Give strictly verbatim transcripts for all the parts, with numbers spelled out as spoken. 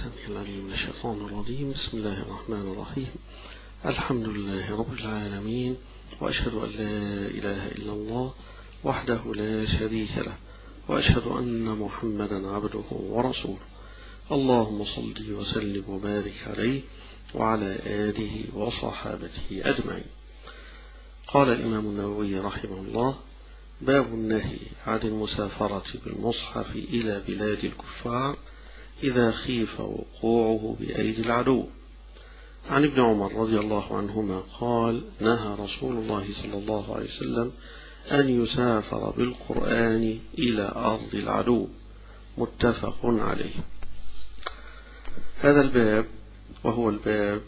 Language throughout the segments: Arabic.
السميع العليم من الشيطان الرجيم. بسم الله الرحمن الرحيم. الحمد لله رب العالمين، وأشهد أن لا إله إلا الله وحده لا شريك له، وأشهد أن محمدا عبده ورسوله. اللهم صل وسلم وبارك عليه وعلى آله وصحابته أجمعين. قال الإمام النووي رحمه الله: باب النهي عن المسافرة بالمصحف إلى بلاد الكفار إذا خيف وقوعه بأيدي العدو. عن ابن عمر رضي الله عنهما قال: نهى رسول الله صلى الله عليه وسلم أن يسافر بالقرآن إلى أرض العدو. متفق عليه. هذا الباب وهو الباب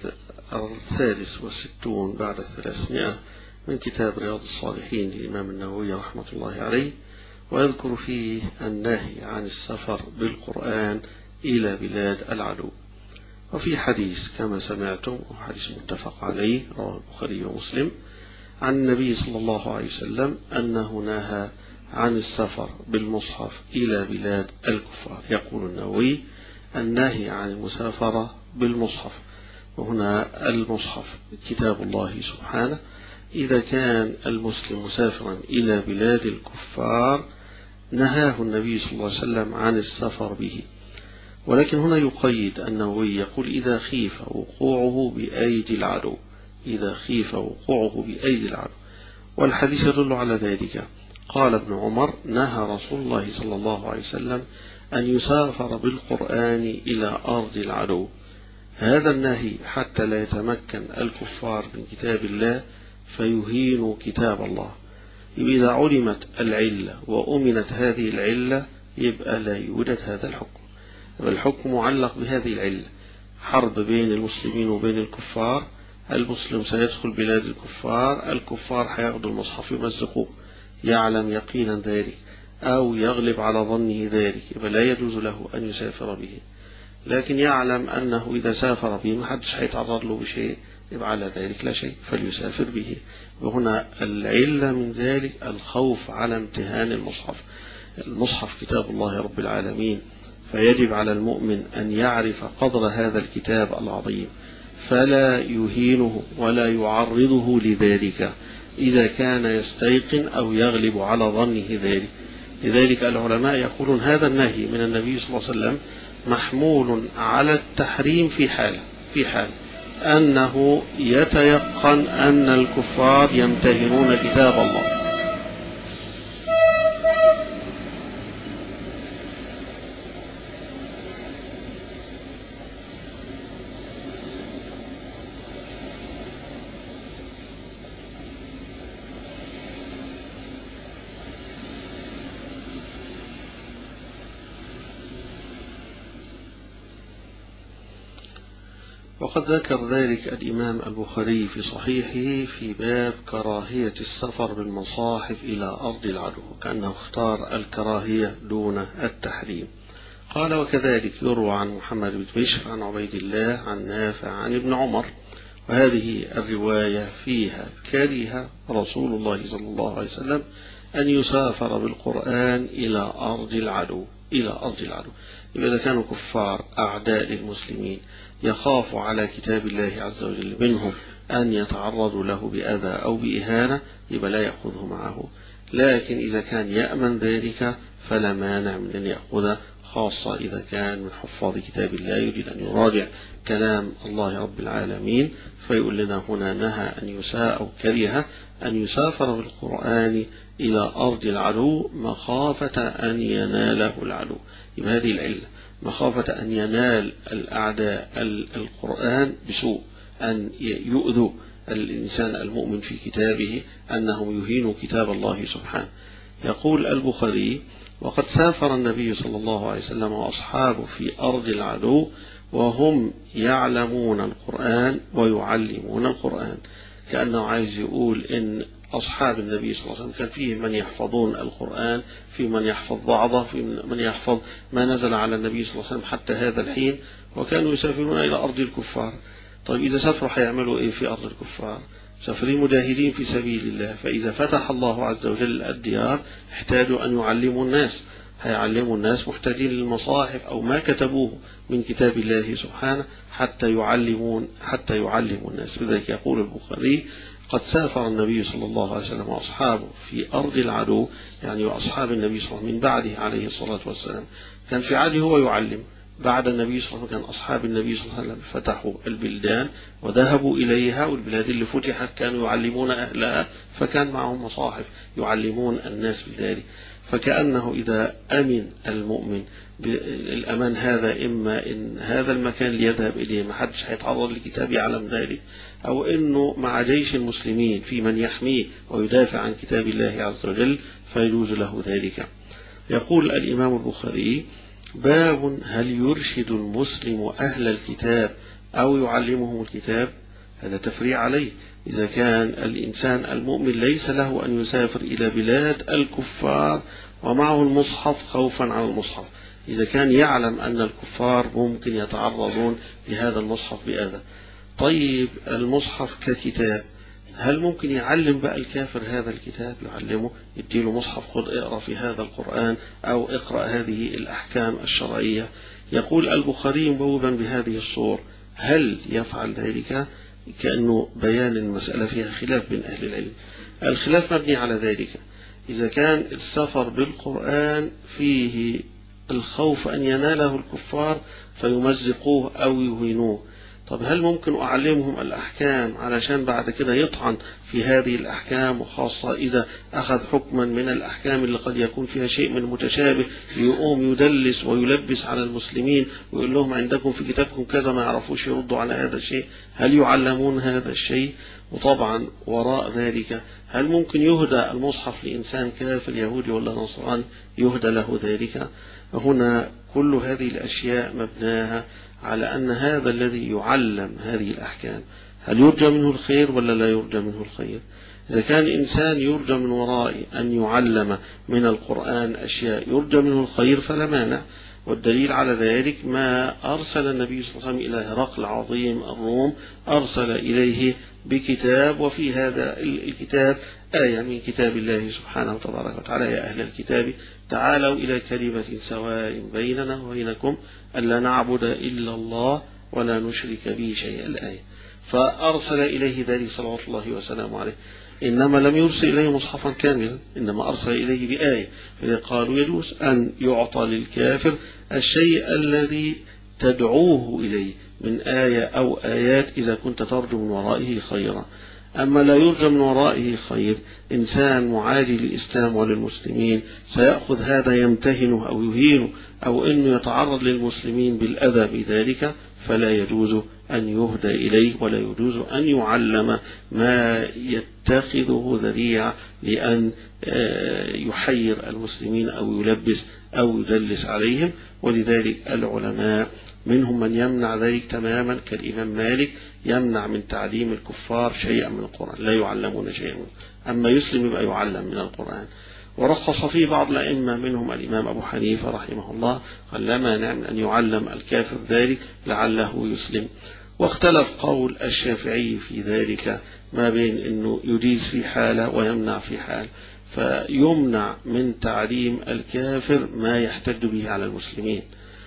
الثالث والستون بعد الثلاثمائة من كتاب رياض الصالحين للإمام النووي رحمة الله عليه، ويذكر فيه النهي عن السفر بالقرآن إلى بلاد العدو. وفي حديث كما سمعتم وحديث متفق عليه رواه البخاري ومسلم عن النبي صلى الله عليه وسلم أنه نهى عن السفر بالمصحف إلى بلاد الكفار. يقول النووي: النهي عن المسافرة بالمصحف، وهنا المصحف كتاب الله سبحانه. إذا كان المسلم مسافرا إلى بلاد الكفار نهاه النبي صلى الله عليه وسلم عن السفر به، ولكن هنا يقيد النووي يقول: إذا خيف وقوعه بأيدي العدو، إذا خيف وقوعه بأيدي العدو. والحديث يدل على ذلك. قال ابن عمر: نهى رسول الله صلى الله عليه وسلم أن يسافر بالقرآن إلى أرض العدو. هذا النهي حتى لا يتمكن الكفار من كتاب الله فيهينوا كتاب الله. إذا علمت العلة وأمنت هذه العلة يبقى لا يوجد هذا الحكم. الحكم معلق بهذه العلة. حرب بين المسلمين وبين الكفار، المسلم سيدخل بلاد الكفار، الكفار هياخدوا المصحف يمزقوه، يعلم يقينا ذلك أو يغلب على ظنه ذلك، يبقى لا يجوز له أن يسافر به. لكن يعلم أنه إذا سافر به محدش هيتعرض له بشيء، يبقى على ذلك لا شيء فليسافر به. وهنا العلة من ذلك الخوف على امتهان المصحف. المصحف كتاب الله رب العالمين، فيجب على المؤمن أن يعرف قدر هذا الكتاب العظيم فلا يهينه ولا يعرضه لذلك إذا كان يستيقن أو يغلب على ظنه ذلك. لذلك العلماء يقولون هذا النهي من النبي صلى الله عليه وسلم محمول على التحريم في حال في حال أنه يتيقن أن الكفار يمتهنون كتاب الله. وقد ذكر ذلك الإمام البخاري في صحيحه في باب كراهية السفر بالمصاحف إلى أرض العدو، كأنه اختار الكراهية دون التحريم. قال: وكذلك يروى عن محمد بن بشر عن عبيد الله عن نافع عن ابن عمر. وهذه الرواية فيها كره رسول الله صلى الله عليه وسلم أن يسافر بالقرآن إلى أرض العدو إلى أرض العدو. إذا كانوا كفار أعداء للمسلمين يخاف على كتاب الله عز وجل منهم أن يتعرضوا له بأذى أو بإهانة، يبقى لا يأخذه معه. لكن إذا كان يأمن ذلك فلا مانع من أن يأخذه، خاصة إذا كان من حفاظ كتاب الله يريد أن يراجع كلام الله رب العالمين. فيقول لنا هنا: نهى أن يساء أو كره أن يسافر بالقرآن إلى أرض العدو مخافة أن يناله العدو. يبقى هذه العلة، مخافة أن ينال الأعداء القرآن بسوء، أن يؤذوا الإنسان المؤمن في كتابه، أنهم يهينوا كتاب الله سبحانه. يقول البخاري: وقد سافر النبي صلى الله عليه وسلم وأصحابه في أرض العدو وهم يعلمون القرآن ويعلمون القرآن. كأنه عايز يقول إن أصحاب النبي صلى الله عليه وسلم كان فيه من يحفظون القرآن، في من يحفظ بعضه، في من يحفظ ما نزل على النبي صلى الله عليه وسلم حتى هذا الحين، وكانوا يسافرون إلى أرض الكفار. طيب إذا سافروا هيعملوا إيه في أرض الكفار؟ مسافرين مجاهدين في سبيل الله، فإذا فتح الله عز وجل الديار احتاجوا أن يعلموا الناس، هيعلموا الناس محتاجين للمصاحف أو ما كتبوه من كتاب الله سبحانه حتى يعلمون حتى يعلموا الناس. لذلك يقول البخاري: قد سافر النبي صلى الله عليه وسلم وأصحابه في أرض العدو، يعني وأصحاب النبي صلى الله عليه وسلم من بعده عليه الصلاة والسلام، كان في عهده هو يعلم. بعد النبي صلى الله عليه وسلم كان أصحاب النبي صلى الله عليه وسلم فتحوا البلدان وذهبوا إليها، والبلاد اللي فتحت كانوا يعلمون أهلها، فكان معهم مصاحف يعلمون الناس بذلك. فكأنه إذا أمن المؤمن بالأمان هذا، إما إن هذا المكان اللي يذهب إليه ما حدش هيتعرض لكتاب يعلم ذلك، أو إنه مع جيش المسلمين في من يحميه ويدافع عن كتاب الله عز وجل، فيجوز له ذلك. يقول الإمام البخاري: باب هل يرشد المسلم أهل الكتاب أو يعلمهم الكتاب؟ هذا تفريع عليه. إذا كان الإنسان المؤمن ليس له أن يسافر إلى بلاد الكفار ومعه المصحف خوفا على المصحف، إذا كان يعلم أن الكفار ممكن يتعرضون لهذا المصحف بأذى، طيب المصحف ككتاب، هل ممكن يعلم بقى الكافر هذا الكتاب؟ يعلمه، يديله مصحف: خذ اقرأ في هذا القرآن، أو اقرأ هذه الأحكام الشرعية. يقول البخاري مبوبا بهذه الصور: هل يفعل ذلك؟ كأنه بيان المسألة فيها خلاف بين أهل العلم. الخلاف مبني على ذلك: إذا كان السفر بالقرآن فيه الخوف أن يناله الكفار فيمزقوه أو يهينوه، طب هل ممكن أعلمهم الأحكام علشان بعد كده يطعن في هذه الأحكام، وخاصة إذا أخذ حكما من الأحكام اللي قد يكون فيها شيء من متشابه، يقوم يدلس ويلبس على المسلمين ويقول لهم عندكم في كتابكم كذا، ما يعرفوش يردوا على هذا الشيء؟ هل يعلمون هذا الشيء؟ وطبعا وراء ذلك هل ممكن يهدى المصحف لإنسان كافر يهودي ولا نصراني، يهدى له ذلك؟ هنا كل هذه الأشياء مبناها على أن هذا الذي يعلم هذه الأحكام هل يرجى منه الخير ولا لا يرجى منه الخير؟ إذا كان إنسان يرجى من وراء أن يعلم من القرآن أشياء يرجى منه الخير فلا مانع. والدليل على ذلك ما أرسل النبي صلى الله عليه وسلم إلى هرقل عظيم الروم، أرسل إليه بكتاب، وفي هذا الكتاب آية من كتاب الله سبحانه وتبارك وتعالى: يا أهل الكتاب تعالوا إلى كلمة سواء بيننا وبينكم ألا نعبد إلا الله ولا نشرك به شيئا، الآية. فأرسل إليه ذلك صلوات الله وسلامه عليه. إنما لم يرسل إليه مصحفا كاملا، إنما أرسل إليه بآية. فقالوا يجوز أن يعطى للكافر الشيء الذي تدعوه إليه من آية أو آيات إذا كنت ترجو من ورائه خيرا. أما لا يرجى من ورائه خير، إنسان معادي للإسلام وللمسلمين سيأخذ هذا يمتهنه أو يهينه، أو أنه يتعرض للمسلمين بالأذى بذلك، فلا يجوز أن يهدى إليه ولا يجوز أن يعلم ما يتخذه ذريعة لأن يحير المسلمين أو يلبس أو يدلس عليهم. ولذلك العلماء منهم من يمنع ذلك تماما، كالإمام مالك يمنع من تعليم الكفار شيئا من القرآن، لا يعلمون شيئا، أما يسلم يبقى يعلم من القرآن. ورخص فيه بعض الأئمة منهم الإمام أبو حنيفة رحمه الله، قال لا مانع من أن يعلم الكافر ذلك لعله يسلم. واختلف قول الشافعي في ذلك ما بين أنه يجيز في حالة ويمنع في حال، فيمنع من تعليم الكافر ما يحتج به على المسلمين،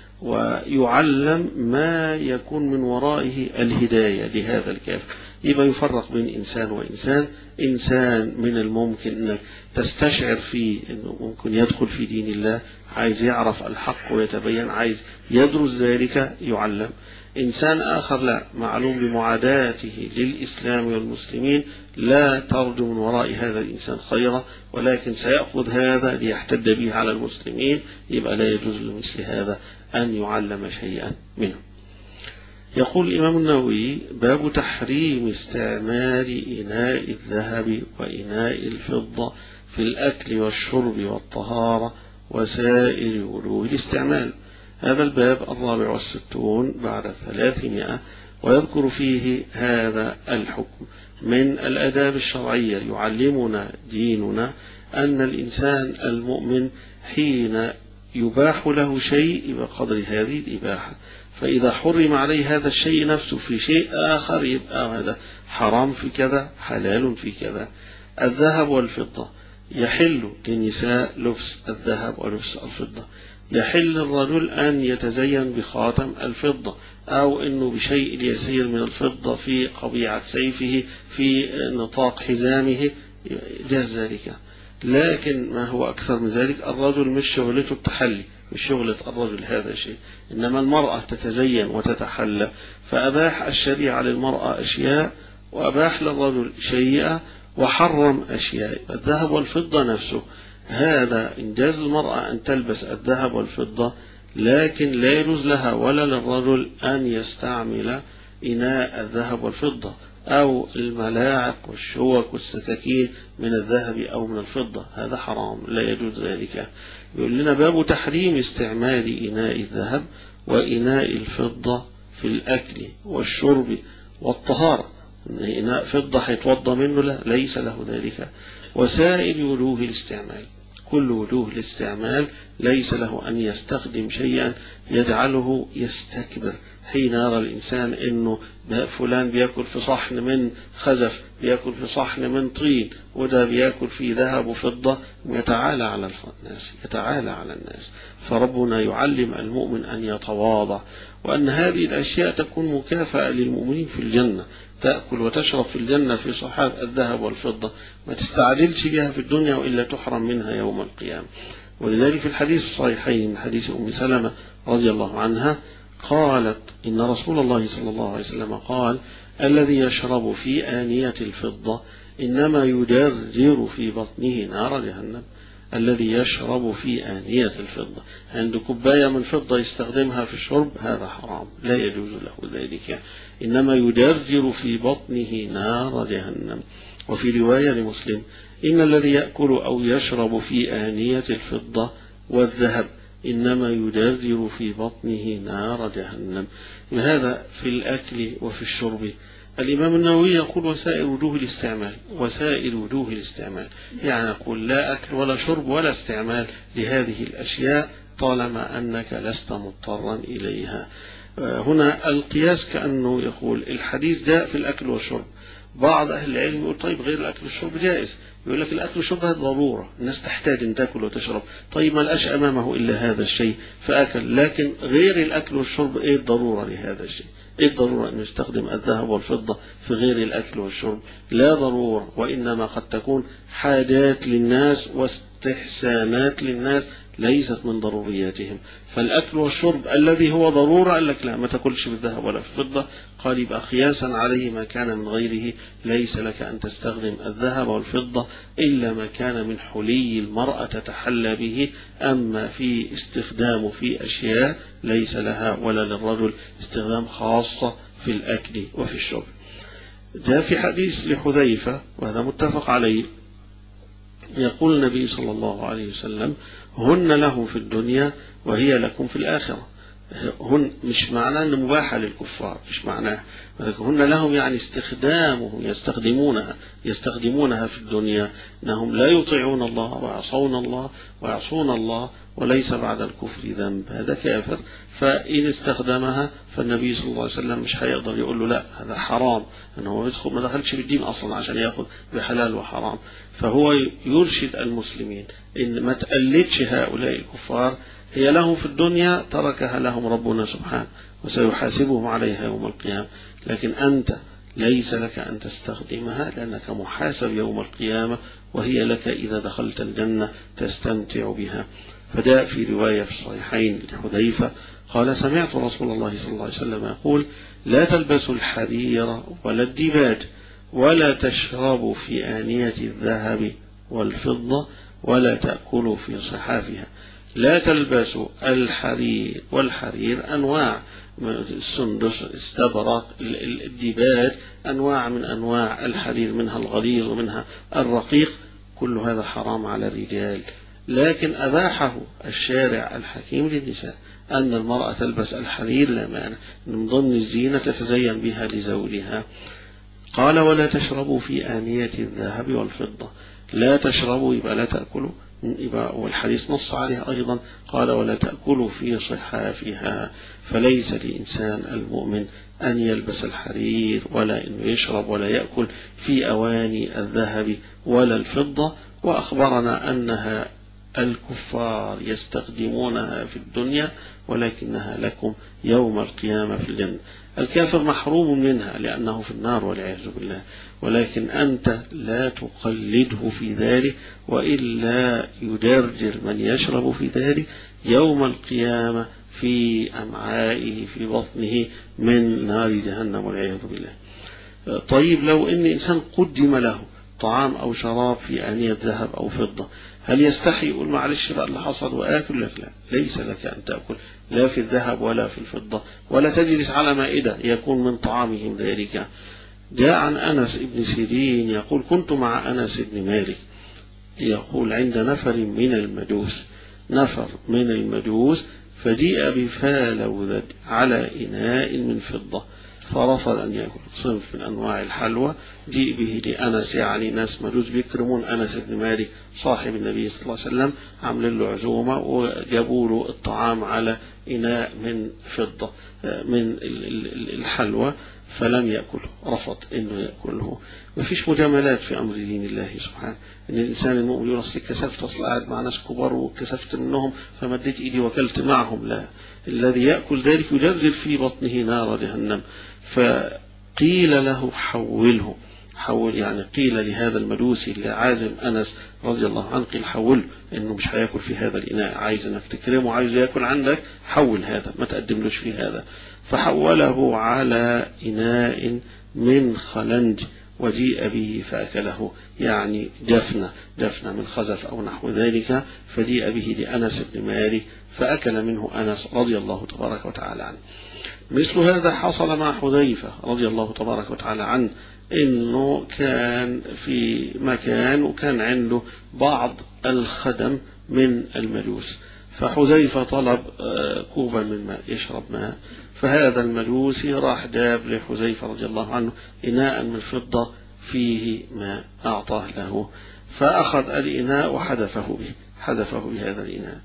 ويعلم ما يكون من ورائه الهداية لهذا الكافر. يبقى يفرق بين إنسان وإنسان. إنسان من الممكن أنك تستشعر فيه أنه ممكن يدخل في دين الله، عايز يعرف الحق ويتبين، عايز يدرس ذلك، يعلم. إنسان آخر لا، معلوم بمعاداته للإسلام والمسلمين، لا ترجو من وراء هذا الإنسان خيرا، ولكن سيأخذ هذا ليحتد به على المسلمين، يبقى لا يجوز لمثل هذا أن يعلم شيئا منه. يقول الإمام النووي: باب تحريم استعمال إناء الذهب وإناء الفضة في الأكل والشرب والطهارة وسائر وجوه الاستعمال. هذا الباب الرابع والستون بعد ثلاثمائة، ويذكر فيه هذا الحكم من الآداب الشرعية. يعلمنا ديننا أن الإنسان المؤمن حين يباح له شيء بقدر هذه الإباحة، فإذا حرم عليه هذا الشيء نفسه في شيء آخر يبقى هذا حرام في كذا حلال في كذا. الذهب والفضة يحل للنساء لبس الذهب ولبس الفضة، يحل الرجل أن يتزين بخاتم الفضة أو أنه بشيء يسير من الفضة في قبيعة سيفه في نطاق حزامه، جاز ذلك. لكن ما هو أكثر من ذلك، الرجل مش شغلته التحلي، مش شغلة الرجل هذا شيء، إنما المرأة تتزين وتتحلى، فأباح الشريعة للمرأة أشياء وأباح للرجل شيئا وحرم أشياء. الذهب والفضة نفسه هذا إنجاز المرأة أن تلبس الذهب والفضة، لكن لا يجوز لها ولا للرجل أن يستعمل إناء الذهب والفضة أو الملاعق والشوك والسكاكين من الذهب أو من الفضة، هذا حرام لا يجوز ذلك. يقول لنا باب تحريم استعمال إناء الذهب وإناء الفضة في الأكل والشرب والطهارة. إناء فضة هيتوضى منه، لا، ليس له ذلك. وسائر وجوه الاستعمال، كل وجوه الاستعمال ليس له أن يستخدم شيئا يجعله يستكبر. حين يرى الإنسان أنه فلان بيأكل في صحن من خزف، بيأكل في صحن من طين، وده بيأكل في ذهب وفضة، يتعالى على الناس، يتعالى على الناس. فربنا يعلم المؤمن أن يتواضع، وأن هذه الأشياء تكون مكافأة للمؤمنين في الجنة، تأكل وتشرب في الجنة في صحاف الذهب والفضة، ما تستعجلش بها في الدنيا وإلا تحرم منها يوم القيامة. ولذلك في الحديث الصحيحين من حديث أم سلمة رضي الله عنها قالت إن رسول الله صلى الله عليه وسلم قال: الذي يشرب في آنية الفضة إنما يجرجر في بطنه نار جهنم. الذي يشرب في آنية الفضة، عند كوباية من فضة يستخدمها في الشرب، هذا حرام لا يجوز له ذلك، إنما يجرجر في بطنه نار جهنم. وفي رواية لمسلم: إن الذي يأكل أو يشرب في آنية الفضة والذهب إنما يجرجر في بطنه نار جهنم. هذا في الأكل وفي الشرب. الإمام النووي يقول: وسائر وجوه الاستعمال، وسائر وجوه الاستعمال، يعني يقول لا أكل ولا شرب ولا استعمال لهذه الأشياء طالما أنك لست مضطرا إليها. هنا القياس كأنه يقول الحديث جاء في الأكل والشرب. بعض أهل العلم يقول: طيب غير الأكل والشرب جائز. يقول لك الأكل والشرب هذا ضرورة، الناس تحتاج أن تأكل وتشرب، طيب ما لقاش أمامه إلا هذا الشيء فأكل. لكن غير الأكل والشرب إيه الضرورة لهذا الشيء؟ إيه الضرورة أن يستخدم الذهب والفضة في غير الأكل والشرب؟ لا ضرورة، وإنما قد تكون حاجات للناس واستحسانات للناس ليست من ضرورياتهم. فالأكل والشرب الذي هو ضرورة قال لك لا، ما تأكلش بالذهب ولا في الفضة. قال يبقى قياسا عليه ما كان من غيره ليس لك أن تستخدم الذهب والفضة إلا ما كان من حلي المرأة تتحلى به، أما في استخدامه في أشياء ليس لها ولا للرجل استخدام خاصة في الأكل وفي الشرب. جاء في حديث لحذيفة وهذا متفق عليه، يقول النبي صلى الله عليه وسلم: هن له في الدنيا وهي لكم في الآخرة. هن مش معناه أن مباحة للكفار، مش معناه، هن لهم يعني استخدامه، يستخدمونها يستخدمونها في الدنيا، أنهم لا يطيعون الله ويعصون الله ويعصون الله وليس بعد الكفر ذنب، هذا كافر. فإن استخدمها فالنبي صلى الله عليه وسلم مش هيقدر يقول له لا هذا حرام، أنه يدخل ما دخلش بالدين أصلا عشان يأخذ بحلال وحرام. فهو يرشد المسلمين إن ما تقلدش هؤلاء الكفار، هي لهم في الدنيا تركها لهم ربنا سبحانه وسيحاسبهم عليها يوم القيامة، لكن أنت ليس لك أن تستخدمها لأنك محاسب يوم القيامة، وهي لك إذا دخلت الجنة تستمتع بها. فجاء في رواية في الصحيحين لحذيفة قال: سمعت رسول الله صلى الله عليه وسلم يقول: لا تلبسوا الحرير ولا الديباج ولا تشربوا في آنية الذهب والفضة ولا تأكلوا في صحافها. لا تلبسوا الحرير، والحرير أنواع، السندس، استبرق، الديباج، أنواع من أنواع الحرير، منها الغليظ ومنها الرقيق، كل هذا حرام على الرجال. لكن أباحه الشارع الحكيم للنساء، أن المرأة تلبس الحرير لا مانع، من ضمن الزينة تتزين بها لزوجها. قال: ولا تشربوا في آنية الذهب والفضة. لا تشربوا يبقى لا تأكلوا، يبقى والحديث نص عليه أيضا، قال: ولا تأكلوا في صحافها. فليس لإنسان المؤمن أن يلبس الحرير ولا أنه يشرب ولا يأكل في أواني الذهب ولا الفضة. وأخبرنا أنها الكفار يستخدمونها في الدنيا ولكنها لكم يوم القيامة في الجنة. الكافر محروم منها لأنه في النار والعياذ بالله، ولكن أنت لا تقلده في ذلك، وإلا يدرجر من يشرب في ذلك يوم القيامة في أمعائه في بطنه من نار جهنم والعياذ بالله. طيب لو إن إنسان قدم له طعام أو شراب في آنية ذهب أو فضة، هل يستحي يقول معلش بقى اللي حصل وآكل؟ لك لا، ليس لك أن تأكل لا في الذهب ولا في الفضة، ولا تجلس على مائدة يكون من طعامهم ذلك. جاء عن أنس بن سيرين يقول كنت مع أنس بن مالك يقول عند نفر من المجوس، نفر من المجوس فجيء بفالوذج على إناء من فضة فرفض أن يأكل، صنف من أنواع الحلوى جيء به لأنس، يعني ناس مجوس بيكرمون أنس بن مالك صاحب النبي صلى الله عليه وسلم، عمل له عزومة وجابوا له الطعام على إناء من فضة من الحلوى فلم يأكله، رفض إنه يأكله. ما فيش مجاملات في أمر دين الله سبحانه، إن الإنسان المؤمن يقول أصلي كسفت، أصل قاعد مع ناس كبار وكسفت منهم فمديت إيدي وكلت معهم، لا، الذي يأكل ذلك يجرجر في بطنه نار جهنم. فقيل له حوله، حول يعني قيل لهذا المجوسي اللي عازم أنس رضي الله عنه، قيل حول إنه مش هيأكل في هذا الإناء، عايز إنك تكرمه، عايز يأكل عندك، حول هذا ما تقدملوش في هذا. فحوله على إناء من خلنج وجيء به فأكله، يعني جفنة جفنة من خزف أو نحو ذلك، فجيء به لأنس بن مالك فأكل منه أنس رضي الله تبارك وتعالى عنه. مثل هذا حصل مع حذيفة رضي الله تبارك وتعالى عنه، إنه كان في مكان وكان عنده بعض الخدم من المجوس، فحذيفة طلب كوبا من ماء يشرب ماء، فهذا المجوسي راح جاب لحذيفة رضي الله عنه إناء من فضة فيه ماء أعطاه له، فأخذ الإناء وحذفه به حذفه بهذا الإناء.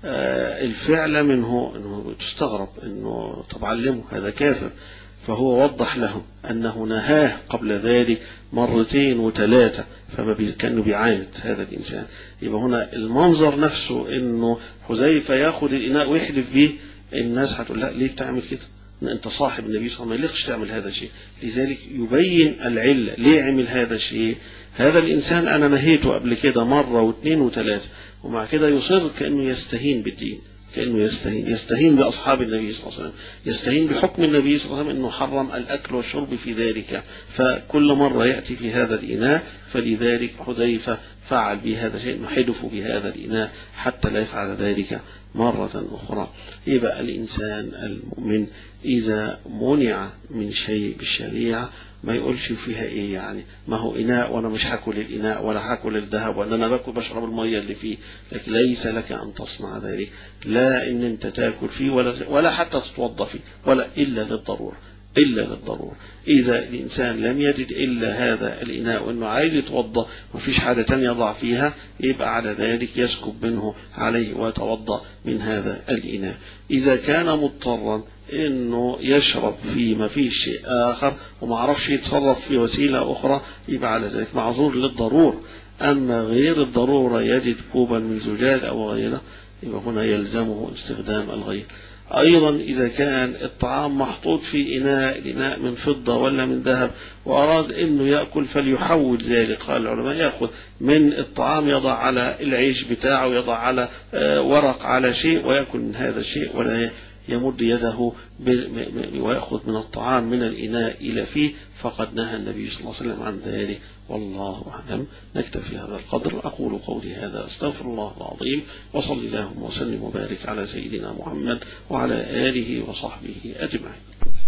الفعل منه أنه تستغرب أنه طبعا علمه هذا كافر، فهو وضح له أنه نهاه قبل ذلك مرتين وثلاثة، فكانوا بيعاند هذا الإنسان. يبقى هنا المنظر نفسه أنه حذيفة يأخذ الإناء ويحدف به، الناس هتقول لا ليه بتعمل كده؟ أنت صاحب النبي صلى الله عليه وسلم، ليش تعمل هذا الشيء؟ لذلك يبين العلة ليه عمل هذا الشيء. هذا الإنسان أنا نهيته قبل كده مرة واثنين وثلاثة، ومع كده يصر كأنه يستهين بالدين، كأنه يستهين يستهين بأصحاب النبي صلى الله عليه وسلم، يستهين بحكم النبي صلى الله عليه وسلم أنه حرم الأكل والشرب في ذلك، فكل مرة يأتي في هذا الإناء. فلذلك حذيفة فعل بهذا الشيء، نحدف بهذا الإناء حتى لا يفعل ذلك مرة أخرى. يبقى الإنسان المؤمن إذا منع من شيء بالشريعة ما يقولش فيها إيه، يعني ما هو إناء وأنا مش هاكل الإناء ولا هاكل الذهب وأنا أنا باكل بشرب المية اللي فيه، لكن ليس لك أن تصنع ذلك، لا إن أنت تاكل فيه ولا ولا حتى تتوضأ فيه، ولا إلا للضرورة، إلا للضرورة. إذا الإنسان لم يجد إلا هذا الإناء وأنه عايز يتوضأ ومفيش حاجة تانية يضع فيها، يبقى على ذلك يسكب منه عليه ويتوضأ من هذا الإناء. إذا كان مضطرا إنه يشرب فيه ما فيش شيء آخر وما عرفش يتصرف في وسيلة أخرى، يبقى على ذلك معذور للضرورة. أما غير الضرورة يجد كوبا من زجاج أو غيره، يبقى هنا يلزمه استخدام الغير. أيضا إذا كان الطعام محطوط في إناء إناء من فضة ولا من ذهب وأراد أنه يأكل فليحول ذلك، قال العلماء يأخذ من الطعام يضع على العيش بتاعه، يضع على ورق على شيء ويأكل من هذا الشيء، ولا يمد يده ويأخذ من الطعام من الإناء إلى فيه، فقد نهى النبي صلى الله عليه وسلم عن ذلك. والله أعلم. نكتفي هذا القدر. أقول قولي هذا أستغفر الله العظيم، وصلي اللهم وسلم وبارك على سيدنا محمد وعلى آله وصحبه أجمعين.